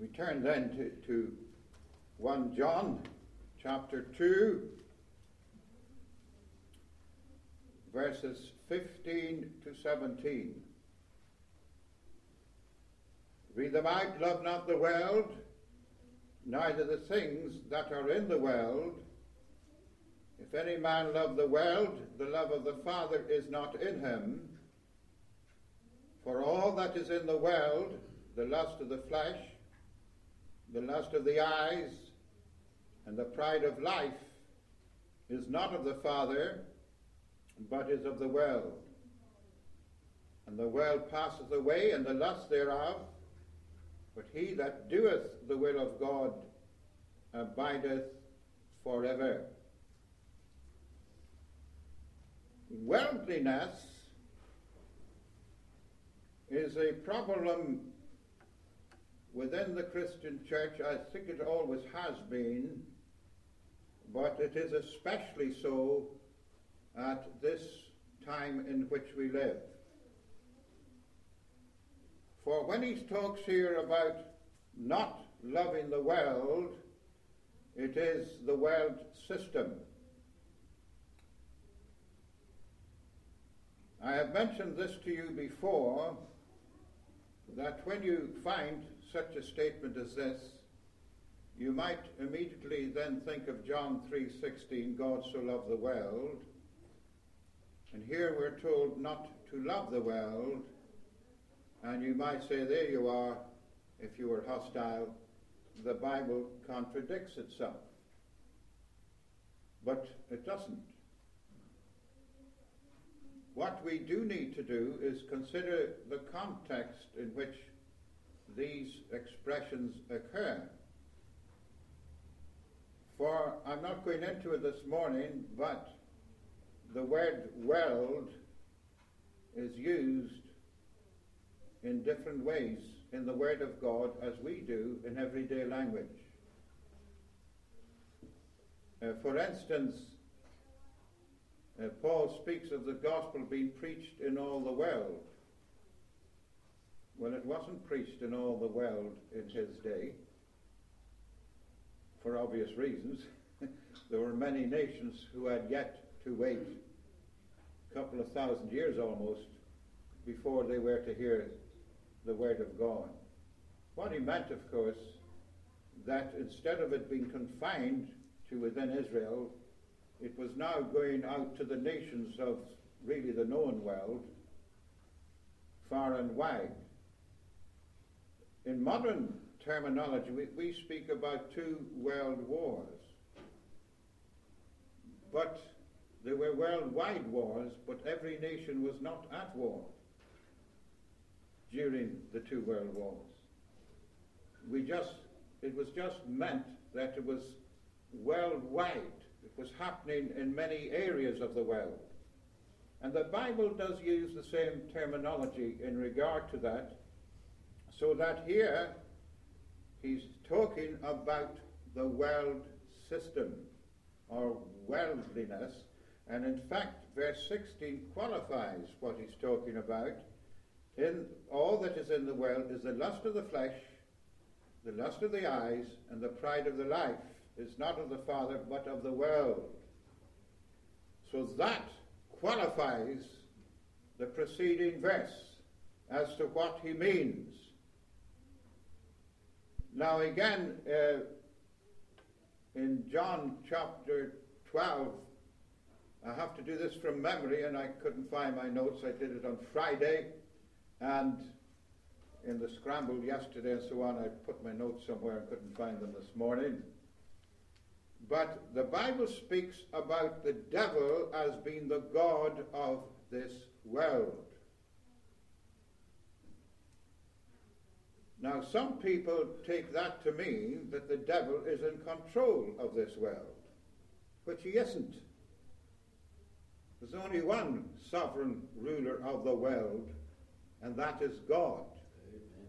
turn then to 1 John chapter 2, verses 15 to 17. Read them out, love not the world, neither the things that are in the world. If any man love the world, the love of the Father is not in him. For all that is in the world, the lust of the flesh, the lust of the eyes, and the pride of life, is not of the Father, but is of the world. And the world passeth away, and the lust thereof, but he that doeth the will of God abideth forever. Worldliness is a problem within the Christian church. I think it always has been, but it is especially so at this time in which we live. For when he talks here about not loving the world, it is the world system. I have mentioned this to you before, that when you find such a statement as this, you might immediately then think of John 3:16, God so loved the world. And here we're told not to love the world, and you might say, there you are, if you were hostile, the Bible contradicts itself. But it doesn't. What we do need to do is consider the context in which these expressions occur. For I'm not going into it this morning, but the word world is used in different ways in the Word of God as we do in everyday language. For instance, Paul speaks of the gospel being preached in all the world. Well, it wasn't preached in all the world in his day, for obvious reasons. There were many nations who had yet to wait a couple of thousand years almost before they were to hear the word of God. What he meant, of course, that instead of it being confined to within Israel, it was now going out to the nations of really the known world, far and wide. In modern terminology, we speak about two world wars. But there were worldwide wars, but every nation was not at war during the two world wars. It was just meant that it was worldwide. It was happening in many areas of the world. And the Bible does use the same terminology in regard to that, so that here he's talking about the world system or worldliness, and in fact verse 16 qualifies what he's talking about. In all that is in the world is the lust of the flesh, the lust of the eyes, and the pride of the life is not of the Father, but of the world. So that qualifies the preceding verse as to what he means. Now again, in John chapter 12, I have to do this from memory, and I couldn't find my notes. I did it on Friday, and in the scramble yesterday and so on, I put my notes somewhere and couldn't find them this morning. But the Bible speaks about the devil as being the god of this world. Now, some people take that to mean that the devil is in control of this world, which he isn't. There's only one sovereign ruler of the world, and that is God. Amen.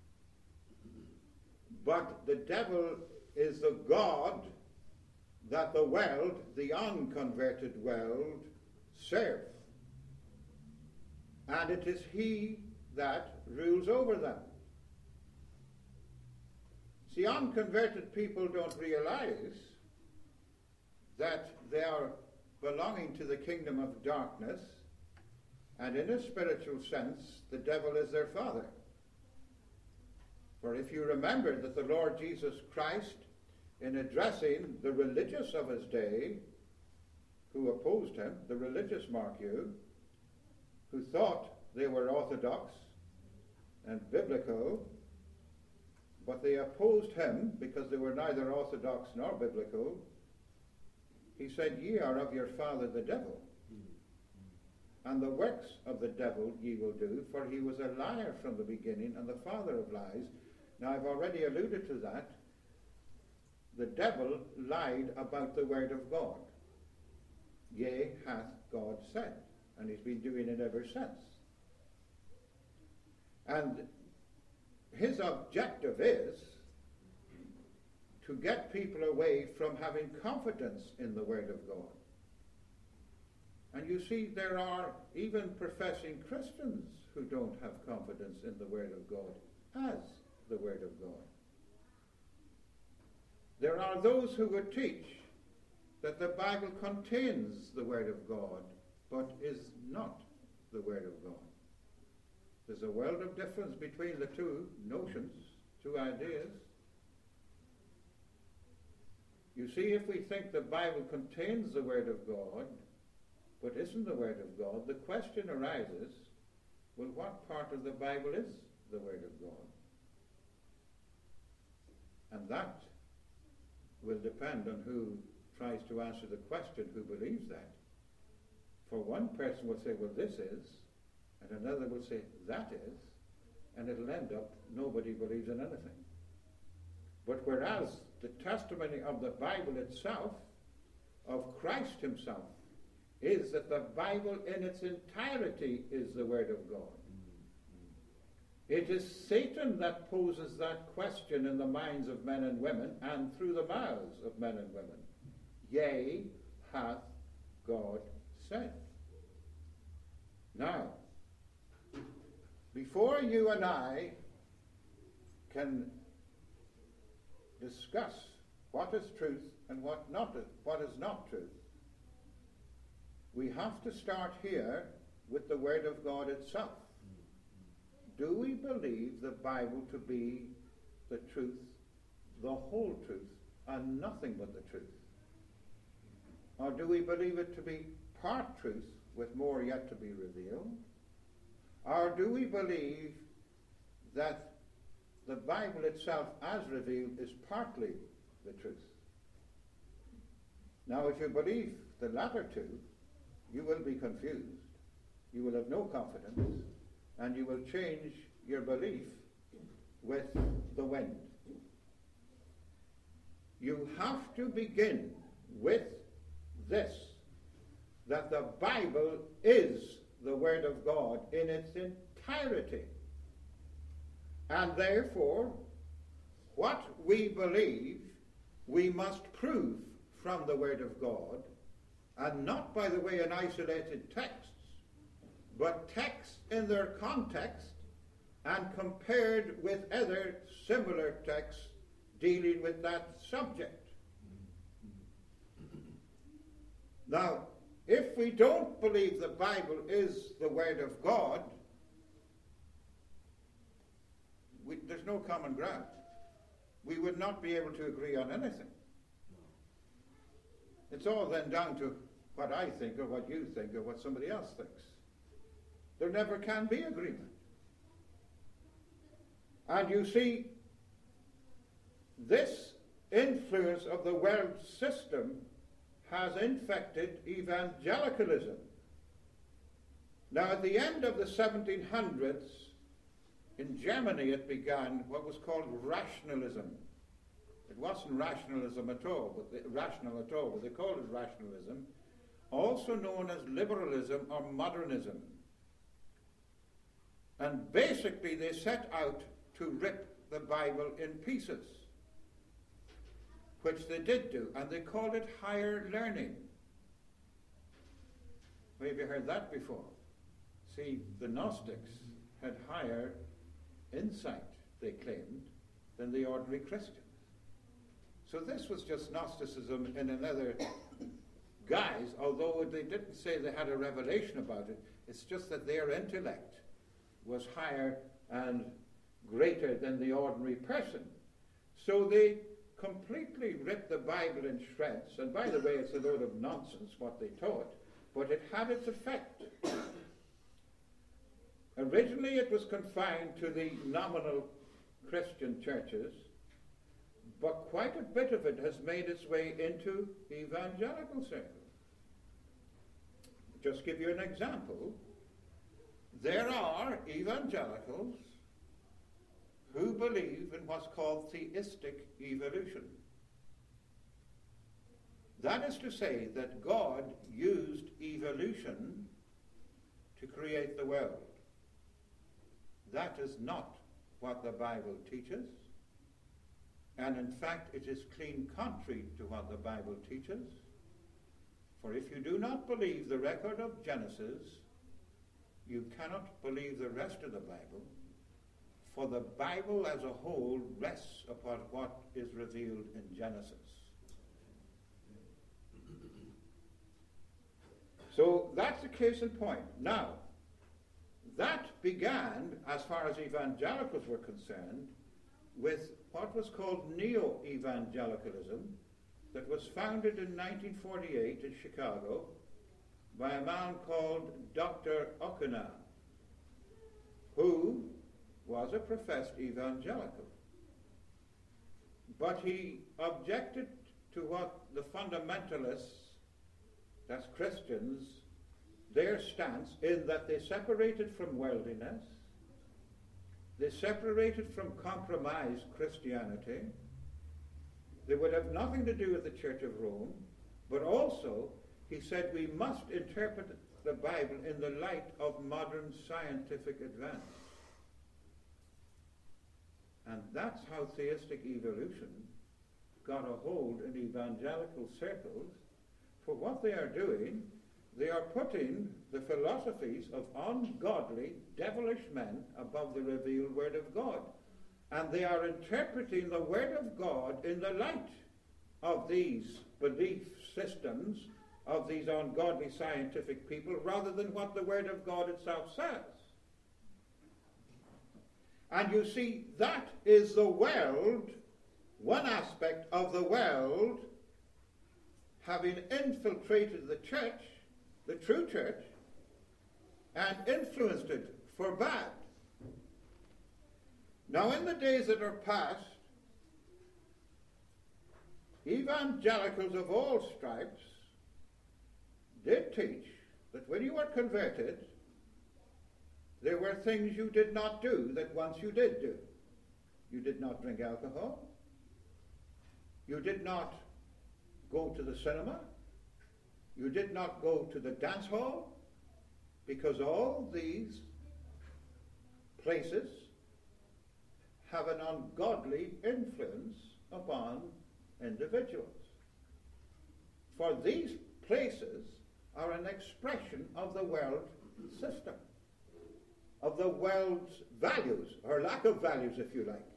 But the devil is the god that the world, the unconverted world, serve. And it is he that rules over them. See, unconverted people don't realize that they are belonging to the kingdom of darkness, and in a spiritual sense, the devil is their father. For if you remember that the Lord Jesus Christ, in addressing the religious of his day, who opposed him, the religious, mark you, who thought they were orthodox and biblical, but they opposed him because they were neither orthodox nor biblical, he said, ye are of your father the devil, and the works of the devil ye will do, for he was a liar from the beginning and the father of lies. Now, I've already alluded to that. The devil lied about the word of God. Yea, hath God said. And he's been doing it ever since. And his objective is to get people away from having confidence in the word of God. And you see, there are even professing Christians who don't have confidence in the word of God as the word of God. There are those who would teach that the Bible contains the word of God, but is not the word of God. There's a world of difference between the two notions, two ideas. You see, if we think the Bible contains the word of God, but isn't the word of God, the question arises, well, what part of the Bible is the word of God? And that will depend on who tries to answer the question, who believes that. For one person will say, well, this is, and another will say, that is, and it'll end up nobody believes in anything. But whereas the testimony of the Bible itself, of Christ himself, is that the Bible in its entirety is the Word of God. It is Satan that poses that question in the minds of men and women and through the mouths of men and women. Yea, hath God said. Now, before you and I can discuss what is truth and what is not truth, we have to start here with the Word of God itself. Do we believe the Bible to be the truth, the whole truth, and nothing but the truth? Or do we believe it to be part truth with more yet to be revealed? Or do we believe that the Bible itself as revealed is partly the truth? Now, if you believe the latter two, you will be confused, you will have no confidence, and you will change your belief with the wind. You have to begin with this, that the Bible is the Word of God in its entirety. And therefore, what we believe, we must prove from the Word of God, and not, by the way, in isolated texts, but texts in their context and compared with other similar texts dealing with that subject. Now, if we don't believe the Bible is the Word of God, there's no common ground. We would not be able to agree on anything. It's all then down to what I think or what you think or what somebody else thinks. There never can be agreement. And you see, this influence of the world system has infected evangelicalism. Now, at the end of the 1700s, in Germany it began what was called rationalism. It wasn't rationalism at all, rational at all, but they called it rationalism, also known as liberalism or modernism. And basically they set out to rip the Bible in pieces, which they did do, and they called it higher learning. Have you heard that before? See, the Gnostics had higher insight, they claimed, than the ordinary Christians. So this was just Gnosticism in another guise, although they didn't say they had a revelation about it. It's just that their intellect was higher and greater than the ordinary person. So they completely ripped the Bible in shreds, and by the way, it's a load of nonsense what they taught, but it had its effect. Originally it was confined to the nominal Christian churches, but quite a bit of it has made its way into evangelical circles. Just give you an example. There are evangelicals who believe in what's called theistic evolution. That is to say that God used evolution to create the world. That is not what the Bible teaches, and in fact it is clean contrary to what the Bible teaches. For if you do not believe the record of Genesis, you cannot believe the rest of the Bible, for the Bible as a whole rests upon what is revealed in Genesis. So that's the case in point. Now, that began, as far as evangelicals were concerned, with what was called neo-evangelicalism, that was founded in 1948 in Chicago by a man called Dr. O'Connor, who was a professed evangelical. But he objected to what the fundamentalists, that's Christians, their stance in that they separated from worldliness, they separated from compromised Christianity, they would have nothing to do with the Church of Rome, but also he said we must interpret the Bible in the light of modern scientific advance. And that's how theistic evolution got a hold in evangelical circles. For what they are doing, they are putting the philosophies of ungodly, devilish men above the revealed Word of God. And they are interpreting the Word of God in the light of these belief systems of these ungodly scientific people rather than what the Word of God itself says. And you see, that is the world, one aspect of the world, having infiltrated the church, the true church, and influenced it for bad. Now, in the days that are past, evangelicals of all stripes did teach that when you were converted, there were things you did not do that once you did do. You did not drink alcohol. You did not go to the cinema. You did not go to the dance hall, because all these places have an ungodly influence upon individuals. For these places are an expression of the world system, of the world's values, or lack of values, if you like.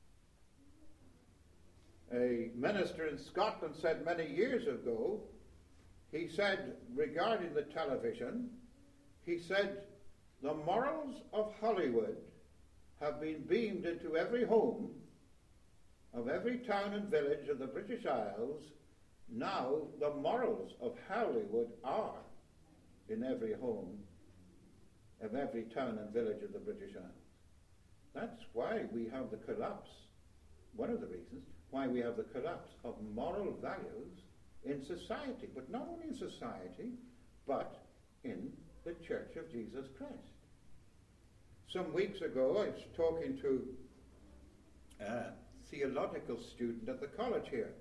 A minister in Scotland said many years ago, he said regarding the television, he said, the morals of Hollywood have been beamed into every home of every town and village of the British Isles. Now the morals of Hollywood are in every home of every town and village of the British Isles. That's why we have the collapse, one of the reasons why we have the collapse of moral values in society, but not only in society, but in the Church of Jesus Christ. Some weeks ago, I was talking to a theological student at the college here.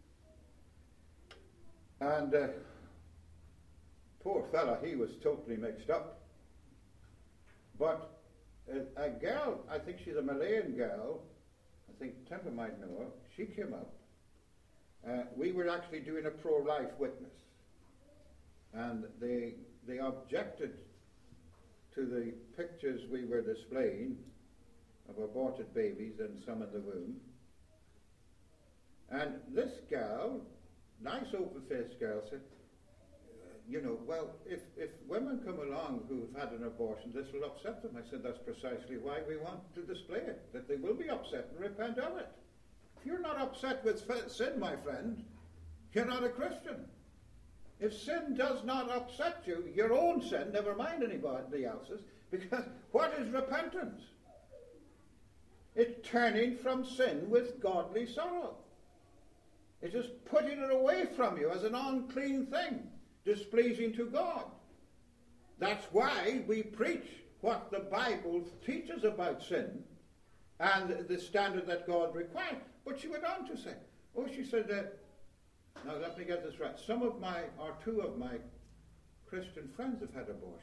And poor fella, he was totally mixed up. But a girl, I think she's a Malayan girl, I think Temple might know her, she came up. We were actually doing a pro-life witness. And they objected to the pictures we were displaying of aborted babies and some in the womb. And this girl, nice open-faced girl, said, well, if women come along who've had an abortion, this will upset them. I said, that's precisely why we want to display it, that they will be upset and repent of it. If you're not upset with sin, my friend, you're not a Christian. If sin does not upset you, your own sin, never mind anybody else's, because what is repentance? It's turning from sin with godly sorrow. It is putting it away from you as an unclean thing, displeasing to God. That's why we preach what the Bible teaches about sin and the standard that God requires. But she went on to say, she said, now let me get this right, two of my Christian friends have had abortions.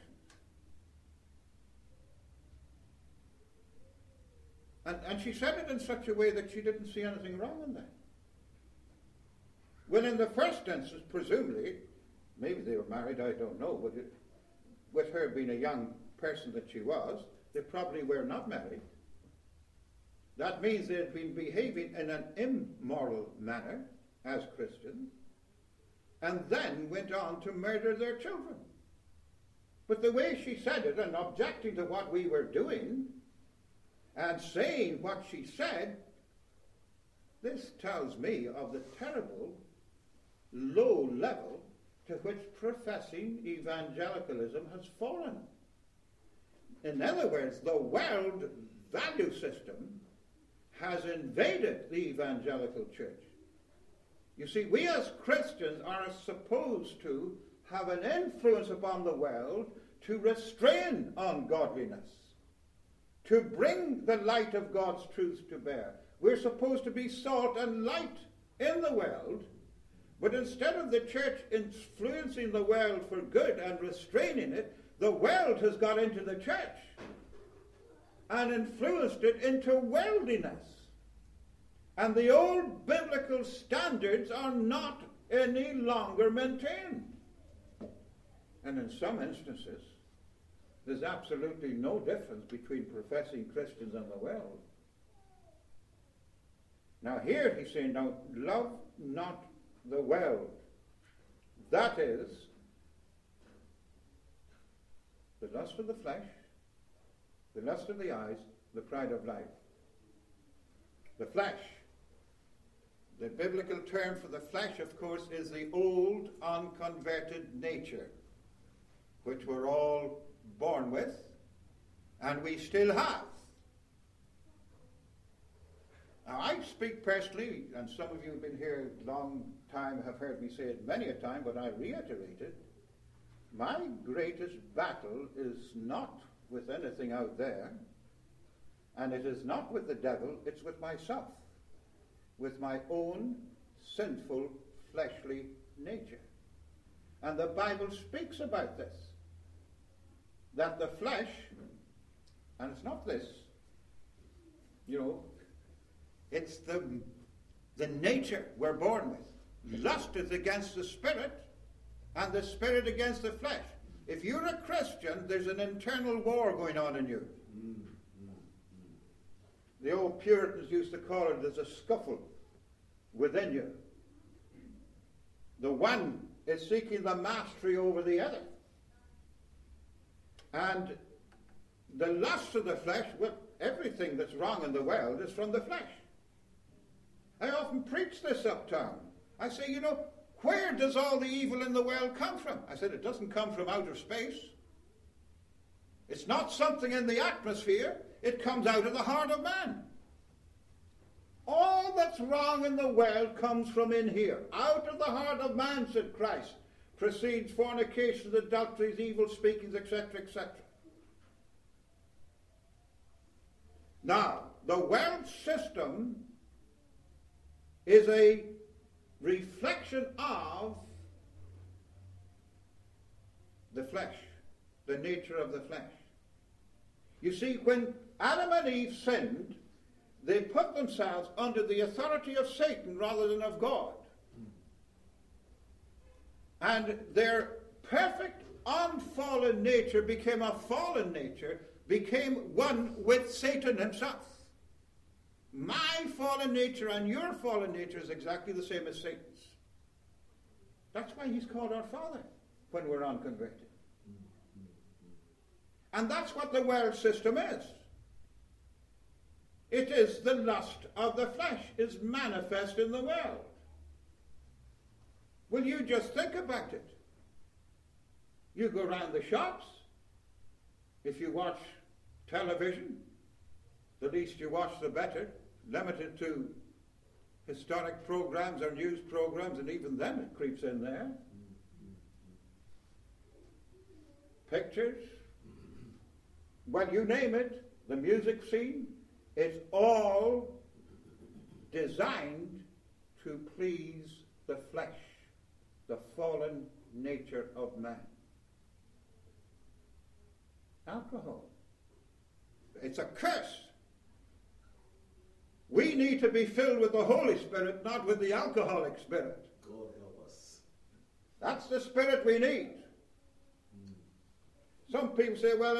And she said it in such a way that she didn't see anything wrong in that. Well, in the first instance, presumably, maybe they were married, I don't know, but with her being a young person that she was, they probably were not married. That means they had been behaving in an immoral manner as Christians, and then went on to murder their children. But the way she said it, and objecting to what we were doing, and saying what she said, this tells me of the terrible low level to which professing evangelicalism has fallen. In other words, the world value system has invaded the evangelical church. You see, we as Christians are supposed to have an influence upon the world to restrain ungodliness, to bring the light of God's truth to bear. We're supposed to be salt and light in the world, but instead of the church influencing the world for good and restraining it, the world has got into the church and influenced it into worldliness. And the old biblical standards are not any longer maintained. And in some instances, there's absolutely no difference between professing Christians and the world. Now here he's saying, now love not the world. That is the lust of the flesh, the lust of the eyes, the pride of life. The flesh. The biblical term for the flesh, of course, is the old unconverted nature, which we're all born with, and we still have. Now, I speak personally, and some of you have been here a long time, have heard me say it many a time, but I reiterate it. My greatest battle is not with anything out there, and it is not with the devil, it's with myself, with my own sinful, fleshly nature. And the Bible speaks about this, that the flesh, and it's not this, it's the nature we're born with. Lust is against the spirit, and the spirit against the flesh. If you're a Christian, there's an internal war going on in you. The old Puritans used to call it, there's a scuffle within you. The one is seeking the mastery over the other. And the lust of the flesh, everything that's wrong in the world is from the flesh. I often preach this uptown. I say, where does all the evil in the world come from? I said, it doesn't come from outer space. It's not something in the atmosphere. It comes out of the heart of man. All that's wrong in the world comes from in here. Out of the heart of man, said Christ, proceeds fornications, adulteries, evil speakings, etc., etc. Now, the world system is a reflection of the flesh, the nature of the flesh. You see, when Adam and Eve sinned, they put themselves under the authority of Satan rather than of God. And their perfect, unfallen nature became a fallen nature, became one with Satan himself. my fallen nature and your fallen nature is exactly the same as Satan's. That's why he's called our Father when we're unconverted. And that's what the world system is. It is the lust of the flesh is manifest in the world. Will you just think about it? You go round the shops. If you watch television, the least you watch the better, limited to historic programs or news programs, and even then it creeps in there. Pictures, well, you name it, the music scene, it's all designed to please the flesh, the fallen nature of man. Alcohol. It's a curse. We need to be filled with the Holy Spirit, not with the alcoholic spirit. God help us. That's the spirit we need. Some people say, well,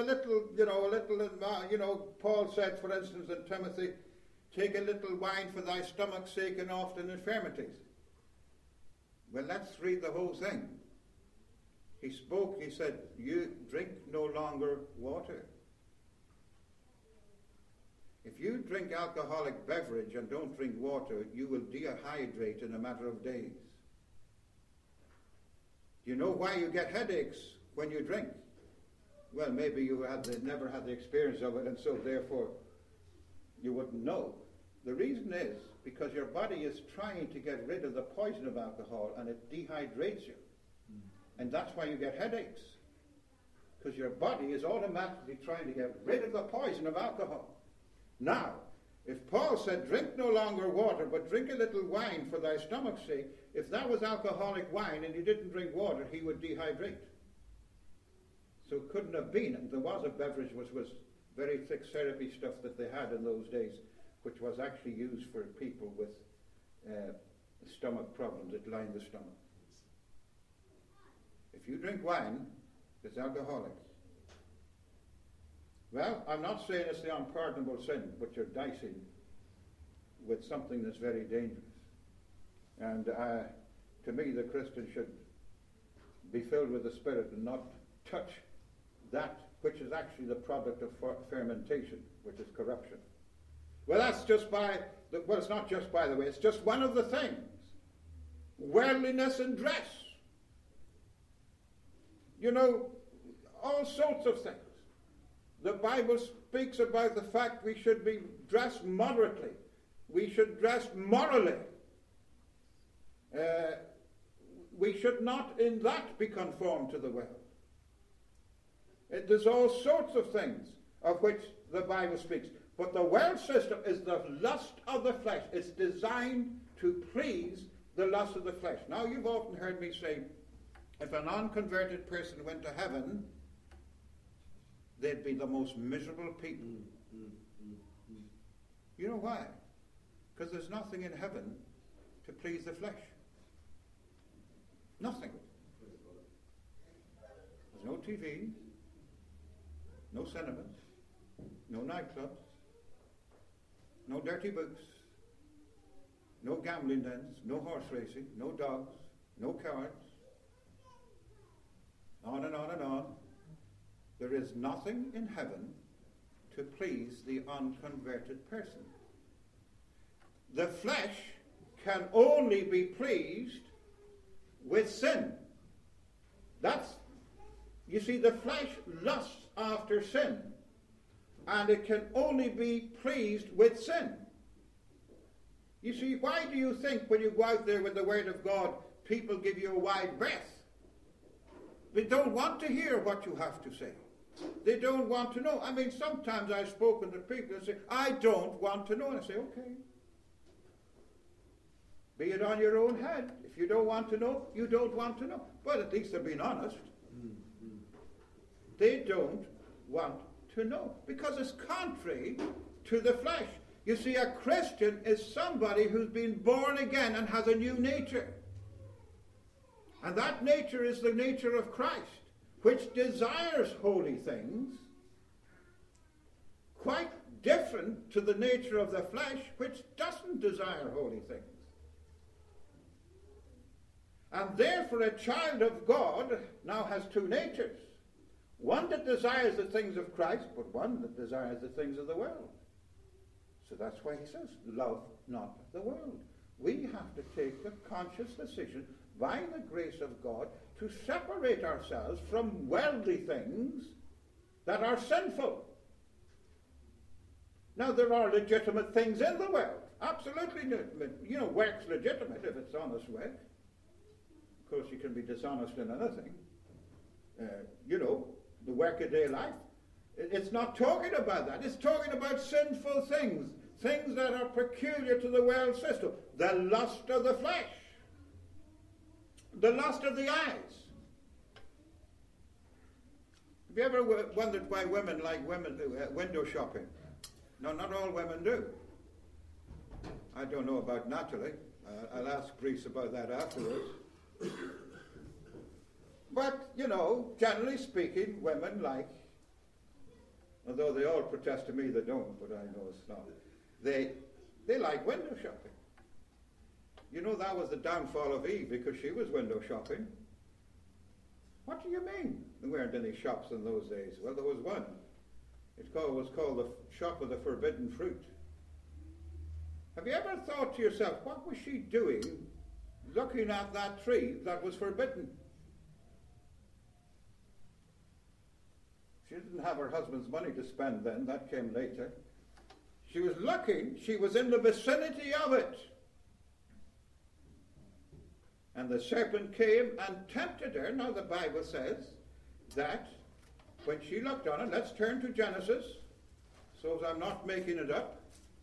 Paul said, for instance, in Timothy, take a little wine for thy stomach's sake and often infirmities. Well, let's read the whole thing. He said, you drink no longer water. If you drink alcoholic beverage and don't drink water, you will dehydrate in a matter of days. Do you know why you get headaches when you drink? Well, maybe you never had the experience of it, and so therefore you wouldn't know. The reason is because your body is trying to get rid of the poison of alcohol, and it dehydrates you. And that's why you get headaches. Because your body is automatically trying to get rid of the poison of alcohol. Now, if Paul said, drink no longer water, but drink a little wine for thy stomach's sake, if that was alcoholic wine and you didn't drink water, he would dehydrate. So it couldn't have been. And there was a beverage which was very thick syrupy stuff that they had in those days, which was actually used for people with stomach problems. It lined the stomach. If you drink wine, it's alcoholic. Well, I'm not saying it's the unpardonable sin, but you're dicing with something that's very dangerous. And to me, the Christian should be filled with the Spirit and not touch that which is actually the product of fermentation, which is corruption. Well, that's just it's not just by the way, it's just one of the things. Worldliness in dress. You know, all sorts of things. The Bible speaks about the fact we should be dressed moderately. We should dress morally. We should not in that be conformed to the world. There's all sorts of things of which the Bible speaks. But the world system is the lust of the flesh. It's designed to please the lust of the flesh. Now, you've often heard me say, if an unconverted person went to heaven, they'd be the most miserable people. You know why? Because there's nothing in heaven to please the flesh. Nothing. There's no TV, no cinemas, no nightclubs, no dirty books, no gambling dens, no horse racing, no dogs, no cards. On and on and on. There is nothing in heaven to please the unconverted person. The flesh can only be pleased with sin. You see, the flesh lusts after sin, and it can only be pleased with sin. You see, why do you think when you go out there with the Word of God, people give you a wide berth? They don't want to hear what you have to say. They don't want to know. I mean, sometimes I've spoken to people and say, I don't want to know. And I say, okay. Be it on your own head. If you don't want to know, you don't want to know. But at least they're being honest. They don't want to know. Because it's contrary to the flesh. You see, a Christian is somebody who's been born again and has a new nature. And that nature is the nature of Christ, which desires holy things quite different to the nature of the flesh, which doesn't desire holy things. And therefore a child of God now has two natures. One that desires the things of Christ, but one that desires the things of the world. So that's why he says, love not the world. We have to take a conscious decision by the grace of God to separate ourselves from worldly things that are sinful. Now, there are legitimate things in the world. Absolutely. Work's legitimate if it's honest work. Of course, you can be dishonest in anything. The workaday life. It's not talking about that. It's talking about sinful things. Things that are peculiar to the world system. The lust of the flesh. The lust of the eyes. Have you ever wondered why women like window shopping? No, not all women do. I don't know about Natalie. I'll ask Greece about that afterwards. But, generally speaking, women like, although they all protest to me they don't, but I know it's not, they like window shopping. That was the downfall of Eve, because she was window shopping. What do you mean? There weren't any shops in those days. Well, there was one. It was called the shop of the forbidden fruit. Have you ever thought to yourself, what was she doing looking at that tree that was forbidden? She didn't have her husband's money to spend then. That came later. She was looking. She was in the vicinity of it. And the serpent came and tempted her. Now the Bible says that when she looked on it, let's turn to Genesis, so I'm not making it up.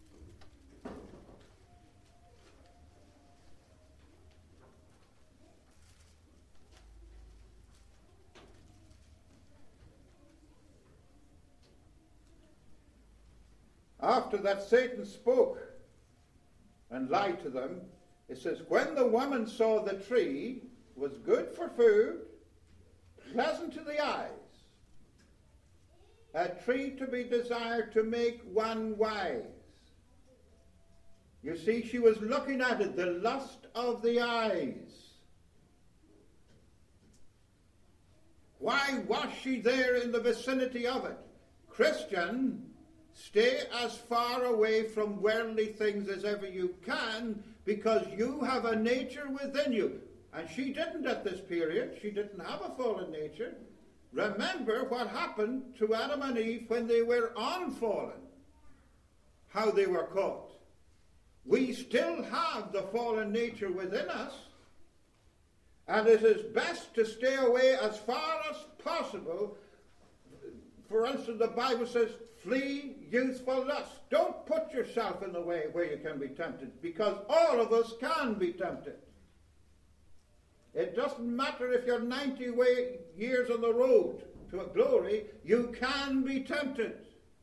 After that Satan spoke and lied to them, it says, when the woman saw the tree was good for food, pleasant to the eyes, a tree to be desired to make one wise. You see, she was looking at it, the lust of the eyes. Why was she there in the vicinity of it? Christian, stay as far away from worldly things as ever you can, because you have a nature within you. And she didn't at this period. She didn't have a fallen nature. Remember what happened to Adam and Eve when they were unfallen, how they were caught. We still have the fallen nature within us, and it is best to stay away as far as possible. For instance, the Bible says, flee youthful lust. Don't put yourself in the way where you can be tempted, because all of us can be tempted. It doesn't matter if you're 90 years on the road to a glory, you can be tempted.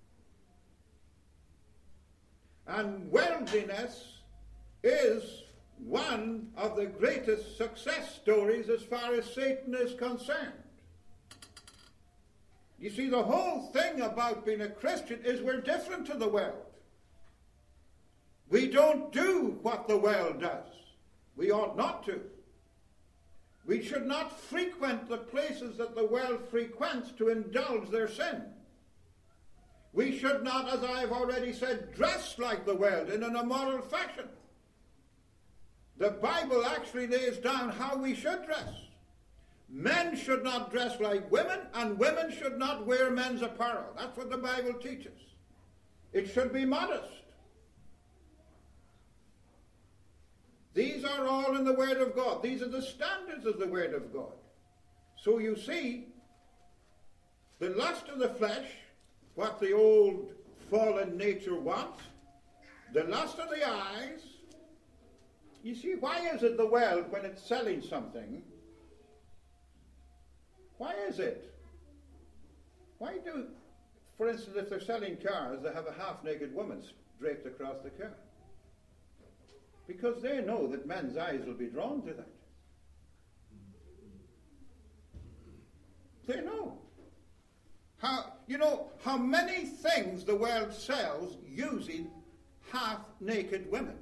And worldliness is one of the greatest success stories as far as Satan is concerned. You see, the whole thing about being a Christian is we're different to the world. We don't do what the world does. We ought not to. We should not frequent the places that the world frequents to indulge their sin. We should not, as I have already said, dress like the world in an immoral fashion. The Bible actually lays down how we should dress. Men should not dress like women, and women should not wear men's apparel. That's what the Bible teaches. It should be modest. These are all in the Word of God. These are the standards of the Word of God. So you see, the lust of the flesh, what the old fallen nature wants, the lust of the eyes. You see, why is it the world, when it's selling something, why is it? Why do, for instance, if they're selling cars, they have a half-naked woman draped across the car? Because they know that men's eyes will be drawn to that. They know. How, You know how many things the world sells using half-naked women.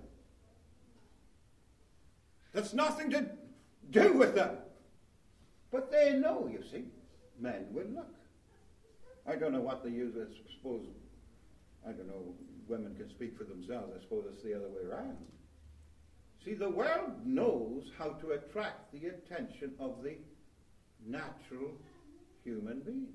That's nothing to do with them. But they know, you see, men will look. I don't know what they use. I suppose, I don't know, women can speak for themselves. I suppose it's the other way around. See, the world knows how to attract the attention of the natural human being.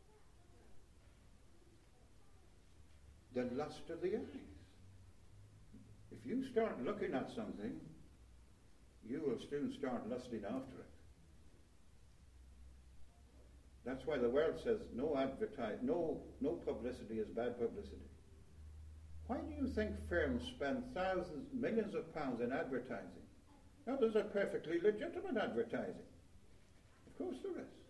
The lust of the eyes. If you start looking at something, you will soon start lusting after it. That's why the world says no publicity is bad publicity. Why do you think firms spend thousands, millions of pounds in advertising? Now, there's a perfectly legitimate advertising. Of course there is.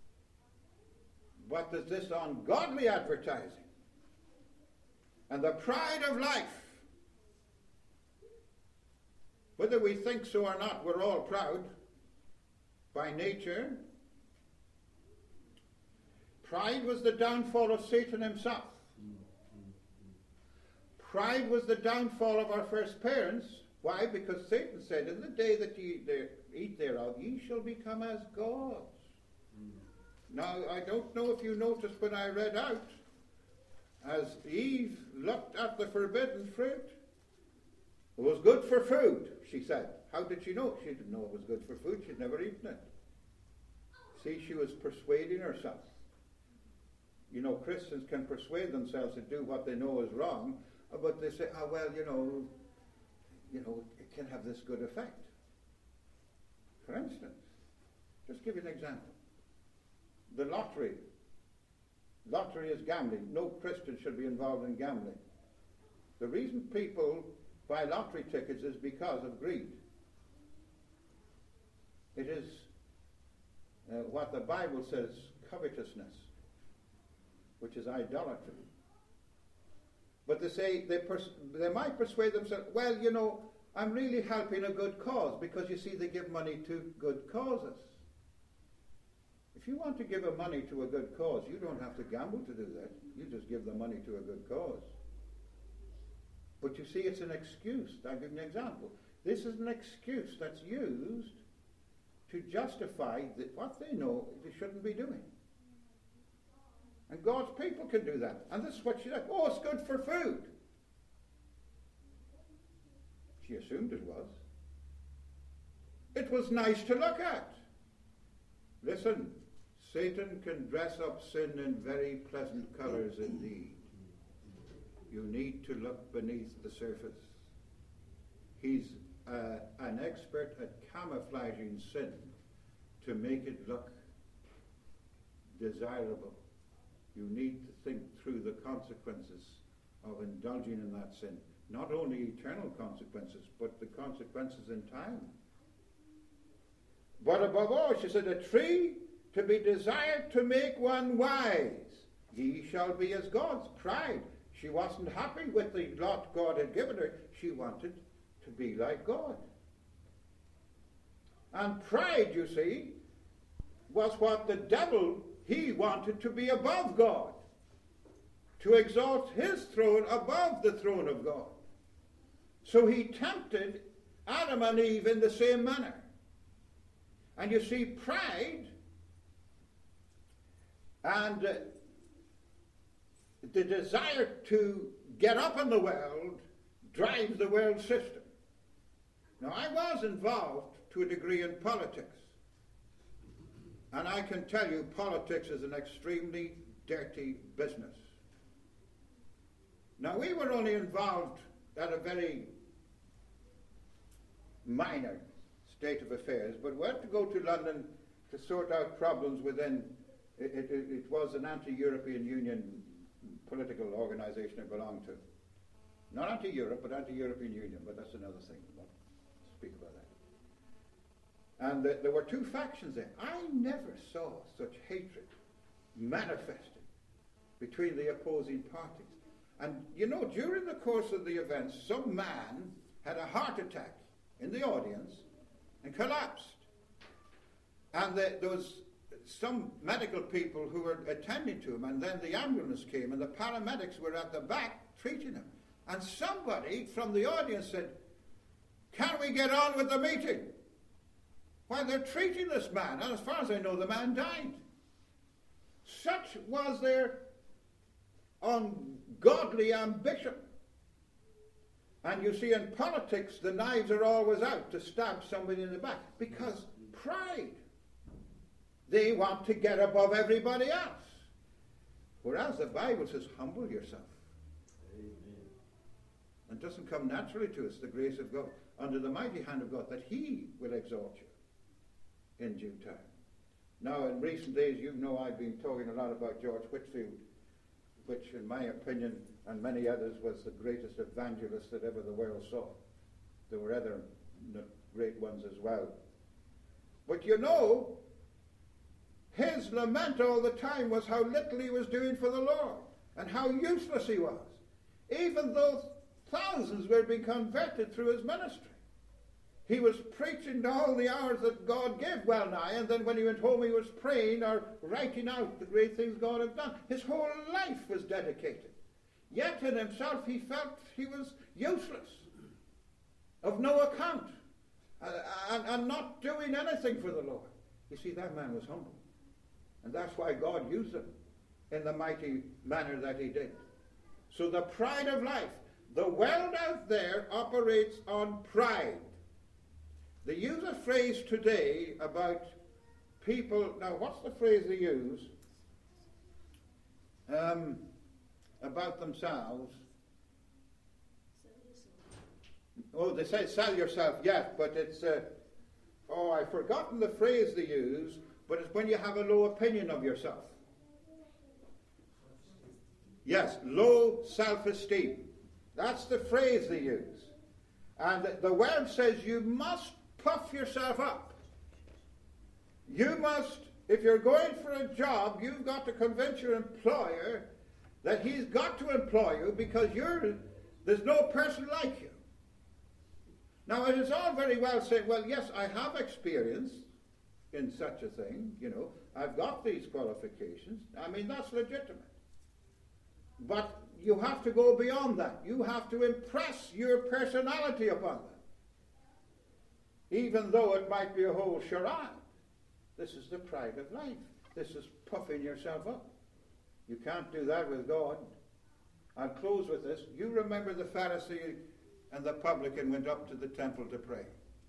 But there's this ungodly advertising. And the pride of life. Whether we think so or not, we're all proud by nature. Pride was the downfall of Satan himself. Pride was the downfall of our first parents. Why? Because Satan said, in the day that ye eat thereof, ye shall become as gods. Now, I don't know if you noticed when I read out, as Eve looked at the forbidden fruit, it was good for food, she said. How did she know? She didn't know it was good for food. She'd never eaten it. See, she was persuading herself. You know, Christians can persuade themselves to do what they know is wrong, but they say, oh, well, you know, it can have this good effect. For instance, just give you an example. The lottery. Lottery is gambling. No Christian should be involved in gambling. The reason people buy lottery tickets is because of greed. It is what the Bible says, covetousness, which is idolatry. But they say, they might persuade themselves, well, you know, I'm really helping a good cause, because you see they give money to good causes. If you want to give money to a good cause, you don't have to gamble to do that. You just give the money to a good cause. But you see, it's an excuse. I'll give you an example. This is an excuse that's used to justify what they know they shouldn't be doing. And God's people can do that. And this is what she said. Oh, it's good for food. She assumed it was. It was nice to look at. Listen, Satan can dress up sin in very pleasant colors indeed. You need to look beneath the surface. He's an expert at camouflaging sin to make it look desirable. You need to think through the consequences of indulging in that sin. Not only eternal consequences, but the consequences in time. But above all, she said, a tree to be desired to make one wise. Ye shall be as gods. Pride. She wasn't happy with the lot God had given her. She wanted to be like God. And pride, you see, was what the devil, he wanted to be above God, to exalt his throne above the throne of God. So he tempted Adam and Eve in the same manner. And you see, pride and the desire to get up in the world drives the world system. Now, I was involved to a degree in politics. And I can tell you, politics is an extremely dirty business. Now, we were only involved at a very minor state of affairs, but we had to go to London to sort out problems within, it was an anti-European Union political organization I belonged to. Not anti-Europe, but anti-European Union, but that's another thing. We'll speak about that. And there were two factions there. I never saw such hatred manifested between the opposing parties. And, you know, during the course of the events, some man had a heart attack in the audience and collapsed. And there was some medical people who were attending to him, and then the ambulance came, and the paramedics were at the back treating him. And somebody from the audience said, "Can we get on with the meeting?" While they're treating this man, and as far as I know, the man died. Such was their ungodly ambition. And you see, in politics, the knives are always out to stab somebody in the back, because pride. They want to get above everybody else. Whereas the Bible says, humble yourself. Amen. It doesn't come naturally to us, the grace of God, under the mighty hand of God, that he will exalt you in due time. Now, in recent days, you know I've been talking a lot about George Whitefield, which, in my opinion, and many others, was the greatest evangelist that ever the world saw. There were other great ones as well. But you know, his lament all the time was how little he was doing for the Lord, and how useless he was, even though thousands were being converted through his ministry. He was preaching all the hours that God gave, well nigh, and then when he went home he was praying or writing out the great things God had done. His whole life was dedicated. Yet in himself he felt he was useless, of no account, and not doing anything for the Lord. You see, that man was humble. And that's why God used him in the mighty manner that he did. So the pride of life, the world out there operates on pride. They use a phrase today about people. Now, what's the phrase they use about themselves? Oh, they say sell yourself, yes, but it's, I've forgotten the phrase they use, but it's when you have a low opinion of yourself. Yes, low self-esteem. That's the phrase they use. And the world says you must puff yourself up. You must, if you're going for a job, you've got to convince your employer that he's got to employ you because there's no person like you. Now, it is all very well saying, well, yes, I have experience in such a thing, I've got these qualifications. I mean, that's legitimate. But you have to go beyond that. You have to impress your personality upon them. Even though it might be a whole charade. This is the pride of life. This is puffing yourself up. You can't do that with God. I'll close with this. You remember the Pharisee and the publican went up to the temple to pray.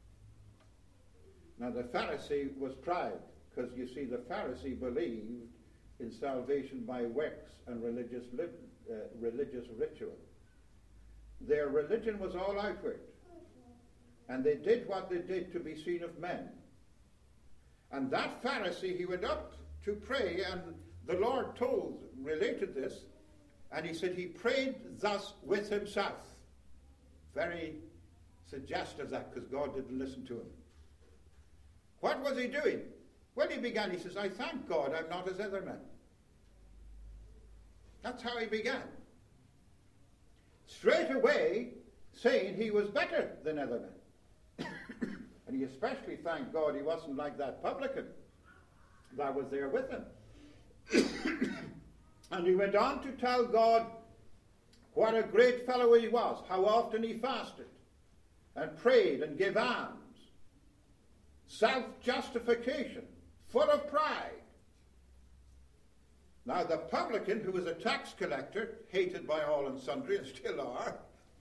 Now the Pharisee was pride, because you see the Pharisee believed in salvation by works and religious ritual. Their religion was all outward. And they did what they did to be seen of men. And that Pharisee, he went up to pray, and the Lord related this, and he said he prayed thus with himself. Very suggestive that, because God didn't listen to him. What was he doing? Well, he says, I thank God I'm not as other men. That's how he began. Straight away, saying he was better than other men. And he especially thanked God he wasn't like that publican that was there with him. And he went on to tell God what a great fellow he was, how often he fasted and prayed and gave alms. Self-justification, full of pride. Now the publican, who was a tax collector, hated by all and sundry and still are,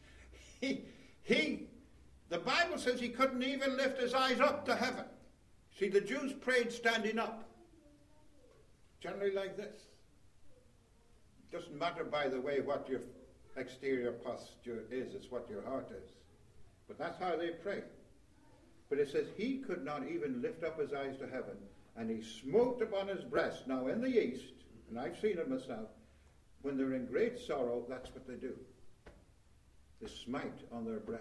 the Bible says he couldn't even lift his eyes up to heaven. See, the Jews prayed standing up. Generally like this. It doesn't matter, by the way, what your exterior posture is, it's what your heart is. But that's how they pray. But it says he could not even lift up his eyes to heaven, and he smote upon his breast. Now in the East, and I've seen it myself, when they're in great sorrow, that's what they do. They smite on their breast.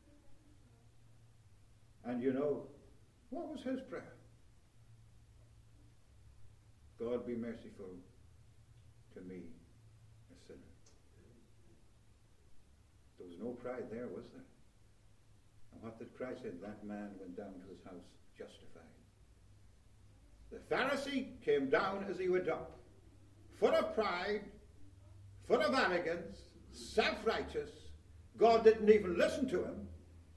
And what was his prayer? God be merciful to me, a sinner. There was no pride there, was there? And what did Christ say? That man went down to his house justified. The Pharisee came down as he went up, full of pride, full of arrogance, self-righteous. God didn't even listen to him.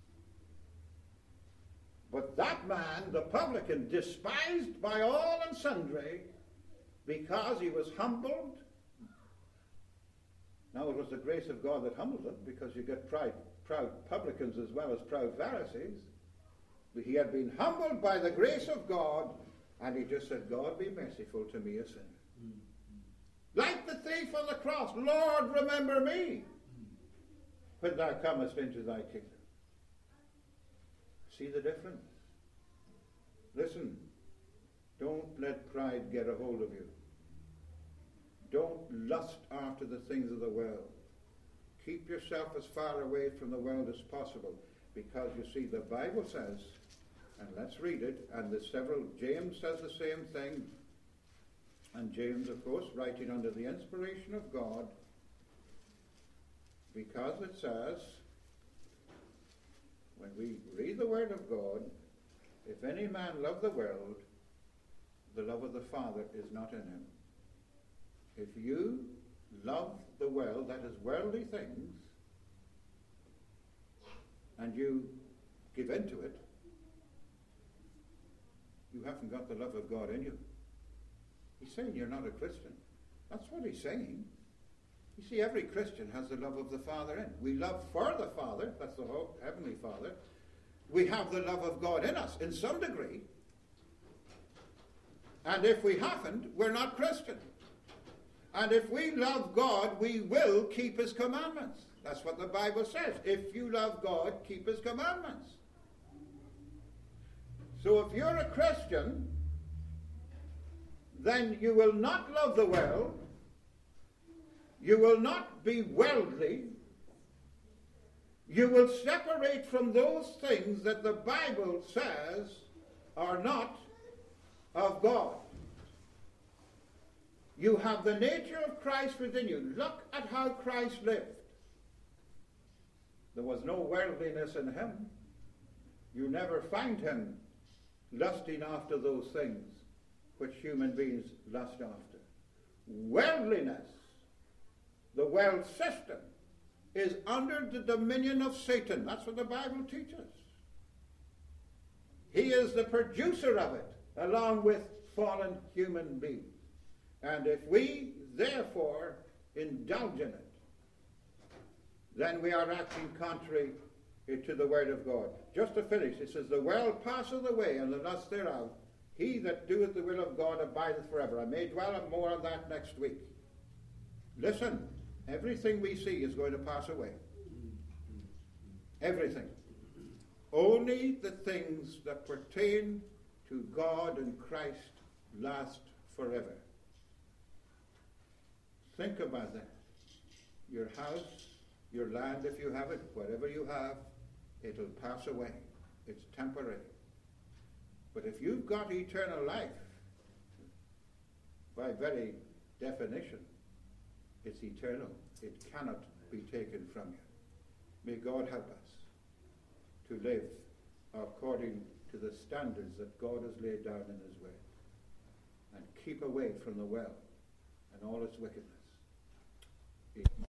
But that man, the publican, despised by all and sundry, because he was humbled. Now it was the grace of God that humbled him, because you get proud publicans as well as proud Pharisees. But he had been humbled by the grace of God, and he just said, God, be merciful to me, a sinner. Like the thief on the cross, Lord, remember me when thou comest into thy kingdom. See the difference? Listen, don't let pride get a hold of you. Don't lust after the things of the world. Keep yourself as far away from the world as possible, because you see the Bible says, and let's read it, and James says the same thing, and James, of course, writing under the inspiration of God, because it says, when we read the Word of God, if any man love the world, the love of the Father is not in him. If you love the world, that is worldly things, and you give into it, you haven't got the love of God in you. He's saying you're not a Christian. That's what he's saying. You see, every Christian has the love of the Father in. We love for the Father, that's the whole Heavenly Father. We have the love of God in us in some degree. And if we haven't, we're not Christian. And if we love God, we will keep his commandments. That's what the Bible says. If you love God, keep his commandments. So if you're a Christian, then you will not love the world. You will not be worldly. You will separate from those things that the Bible says are not of God. You have the nature of Christ within you. Look at how Christ lived. There was no worldliness in him. You never find him lusting after those things which human beings lust after. Worldliness, the world system, is under the dominion of Satan. That's what the Bible teaches. He is the producer of it, along with fallen human beings. And if we, therefore, indulge in it, then we are acting contrary to the Word of God. Just to finish, it says, the world passeth away, and the lust thereof. He that doeth the will of God abideth forever. I may dwell more on that next week. Listen, everything we see is going to pass away. Everything. Only the things that pertain to God and Christ last forever. Think about that. Your house, your land, if you have it, whatever you have, it'll pass away. It's temporary. But if you've got eternal life, by very definition, it's eternal. It cannot be taken from you. May God help us to live according to the standards that God has laid down in his word, and keep away from the world and all its wickedness.